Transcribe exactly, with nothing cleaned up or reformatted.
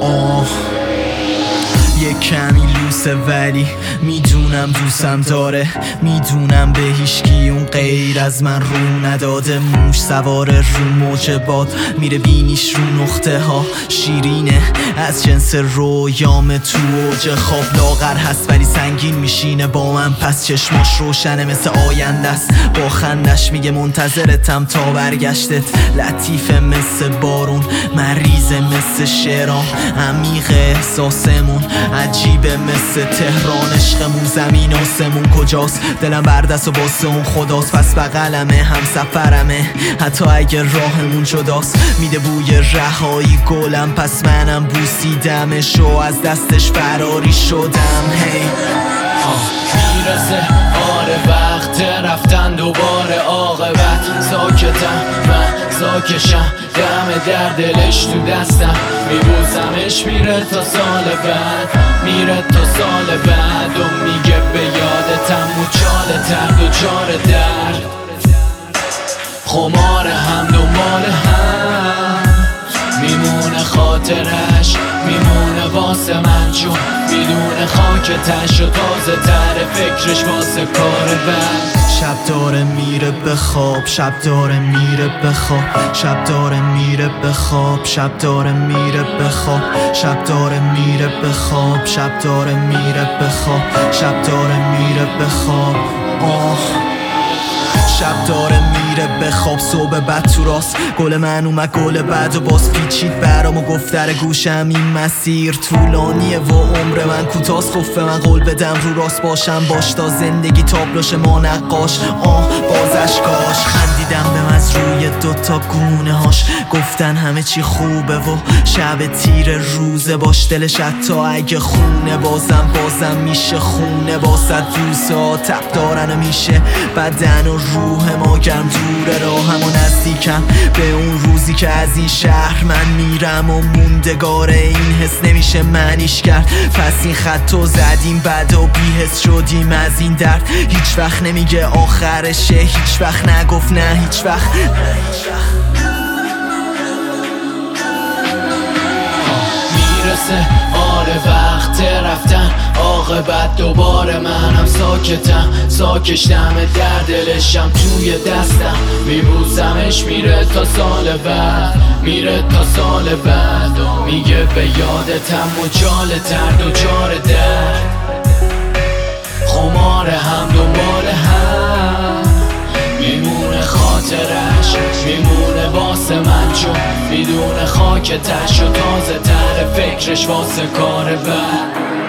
آه یه کمی لوسه ولی میدونم دوستم داره، میدونم به هیچکی اون غیر از من رو نداده. موش سوار رو موج باد میره بینیش رو نقطه ها، شیرینه از جنس رویام تو اوج خواب. لاغر هست ولی سنگین میشینه با من، پس چشماش روشنه مثل آینده است. با خندش میگه منتظرتم تا برگشتت. لطیفه مثل بارون، مریضه مثل شعرام، عمیق احساسمون عجیبه مثل تهران. عشقمون زمین آسمون کجاست، دلم بردست و باسه اون خداست. پس بغلمه هم سفرمه حتی اگه راهمون جداست. میده بوی رهایی گلم، پس منم بوسیدمش و از دستش فراری شدم. هی میرسه آره وقت رفتن دوباره عاقبت. ساکتم من ساکشم، دم در دلش تو دستم. میبوسمش میره تا سال بعد، میره تا سال بعد و میگه به یادتم موچال تر دوچار درد. خمار هم دنبال هم میمونه، خاطرش میمونه واسه من، چون میدونه خاک تش و تازه تر فکرش واسه کار بد. شب داره میره بخواب، شب داره میره بخواب، شب داره میره بخواب، شب داره میره بخواب، شب داره میره بخواب، شب داره میره بخواب، شب داره میره بخواب. آه شب داره میره بخواب، صبح بد تو راست. گل من اومد گل بد و باز پیچید برام و گفت در گوشم این مسیر طولانیه و عمر من کوتاست. گفت من قول بدم رو راست باشم باش تا زندگی تابلوش ما نقاش. آه بازش کاش خندیدم به از روی دوتا گونه هاش. گفتن همه چی خوبه و شب تیر روزه باش. دلش حتی اگه خونه بازم بازم میشه خونه. بازد روزا تب دارن و میشه بدن و روح ما گرم. دور راهم و نزدیکم به اون روزی که از این شهر من میرم و موندگار این حس نمیشه معنیش کرد. پس این خطو زدیم بعد و بی‌حس شدیم از این درد. هیچ وقت نمیگه آخرشه، هیچ وقت نگفت نه هیچ وقت. میرسه آره وقت رفتن عاقبت دوباره. منم ساکتم ساکشتم در دلشم توی دستم. میبوسمش میره تا سال بعد، میره تا سال بعد و میگه به یادتم موچال تر دوچار درد. خمار هم دنبال هم میمونه، خاطرش میمونه واسه من، چون میدونه خاک تش و تازه تر فکرش واسه کار بد.